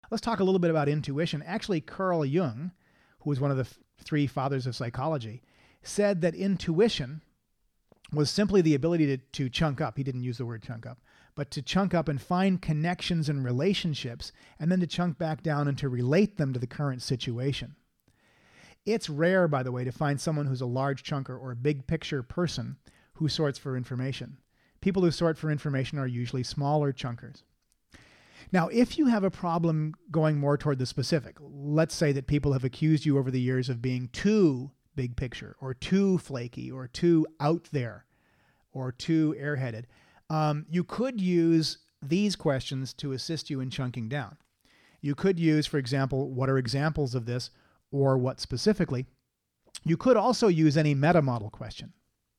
let's talk a little bit about intuition. Actually, Carl Jung, who was one of the three fathers of psychology, said that intuition was simply the ability to chunk up. He didn't use the word chunk up, but to chunk up and find connections and relationships, and then to chunk back down and to relate them to the current situation. It's rare, by the way, to find someone who's a large chunker or a big picture person who sorts for information. People who sort for information are usually smaller chunkers. Now, if you have a problem going more toward the specific, let's say that people have accused you over the years of being too big picture or too flaky or too out there or too airheaded, you could use these questions to assist you in chunking down. You could use, for example, what are examples of this or what specifically? You could also use any meta-model question.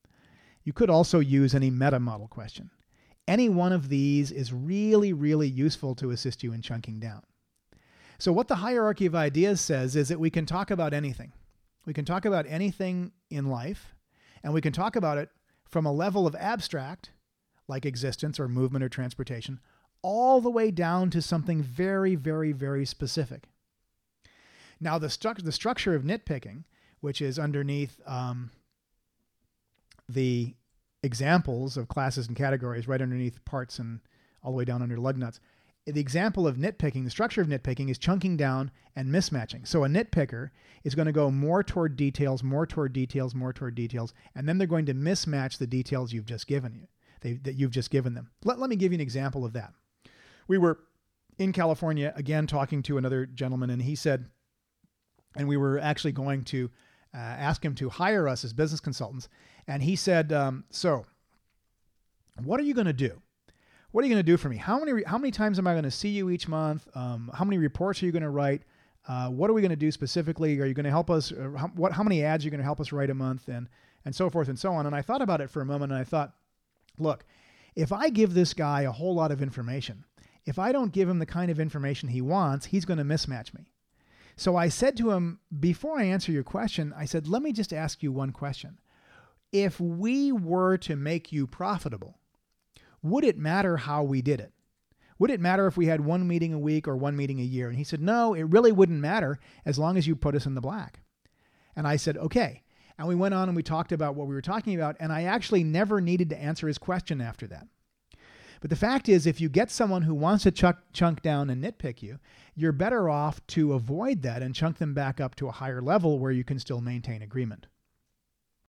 Any one of these is really, really useful to assist you in chunking down. So what the hierarchy of ideas says is that we can talk about anything. We can talk about anything in life, and we can talk about it from a level of abstract, like existence or movement or transportation, all the way down to something very, very, very specific. Now, the structure of nitpicking, which is underneath the examples of classes and categories, right underneath parts and all the way down under lug nuts. The example of nitpicking, the structure of nitpicking is chunking down and mismatching. So a nitpicker is going to go more toward details, and then they're going to mismatch the details you've just given them. Let me give you an example of that. We were in California, again, talking to another gentleman, and he said, and we were actually going to ask him to hire us as business consultants. And he said, so what are you going to do? What are you going to do for me? How many times am I going to see you each month? How many reports are you going to write? What are we going to do specifically? Are you going to help us? How many ads are you going to help us write a month? And so forth and so on. And I thought about it for a moment, and I thought, look, if I give this guy a whole lot of information, if I don't give him the kind of information he wants, he's going to mismatch me. So I said to him, before I answer your question, I said, let me just ask you one question. If we were to make you profitable, would it matter how we did it? Would it matter if we had one meeting a week or one meeting a year? And he said, no, it really wouldn't matter as long as you put us in the black. And I said, okay. And we went on and we talked about what we were talking about. And I actually never needed to answer his question after that. But the fact is, if you get someone who wants to chunk down and nitpick you, you're better off to avoid that and chunk them back up to a higher level where you can still maintain agreement.